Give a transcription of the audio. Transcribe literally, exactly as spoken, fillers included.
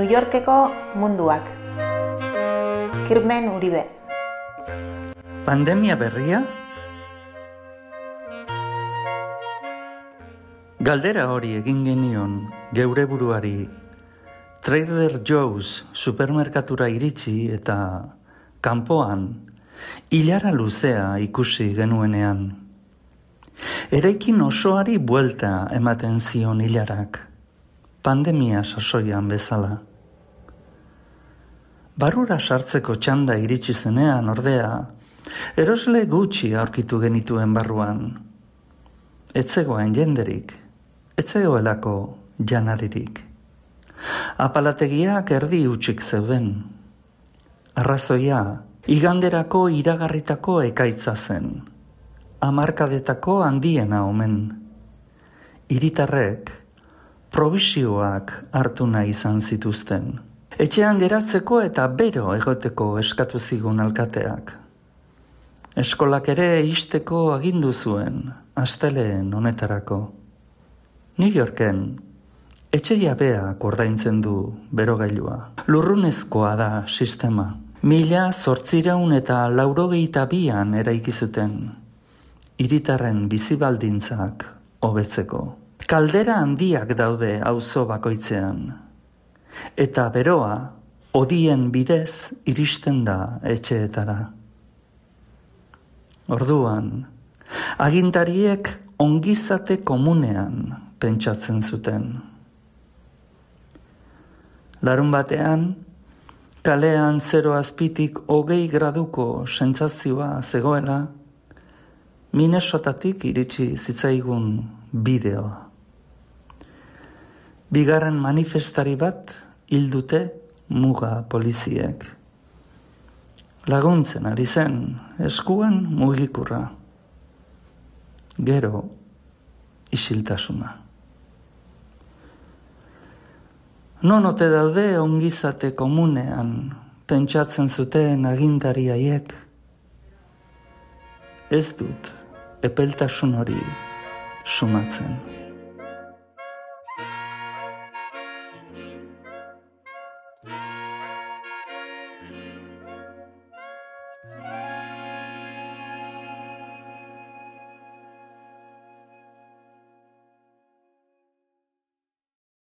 New Yorkeko munduak. Kirmen Uribe. Pandemia berria? Galdera hori egin genion geure buruari Trader Joe's supermerkatura iritsi eta kanpoan ilara luzea ikusi genuenean. Eraikin osoari buelta ematen zion ilarak, pandemia sasoian bezala. Barrura sartzeko txanda iritsi zenean ordea, erosle gutxi aurkitu genituen barruan. Ez zegoen jenderik, ez zegoelako janaririk. Apalategiak erdi hutsik zeuden. Arrazoia, iganderako iragarritako ekaitza zen. Hamarkadetako handiena omen. Hiritarrek probisioak hartu nahi izan zituzten. Etxean geratzeko eta bero egoteko eskatu zigun alkateak. Eskolak ere ixteko agindu zuen, asteleen honetarako. New Yorken etxe jabeak ordaintzen du berogailua. Lurrunezkoa da sistema. Mila zortziehun eta laurogeita bian eraiki zuten. Hiritarren bizibaldintzak hobetzeko. Kaldera handiak daude auzo bakoitzean. Eta beroa hodien bidez iristen da etxeetara. Orduan, agintariek ongizate komunean pentsatzen zuten. Larun batean, kalean zero azpitik hogei graduko sentsazioa zegoela, Minnesotatik iritsi zitzaigun bideoa. Bigarren manifestari bat hil dute muga poliziek. Laguntzen ari zen eskuan mugikurra. Gero isiltasuna. Non ote daude ongizate komunean pentsatzen zuten agintari haiek? Ez dut epeltasun hori sumatzen.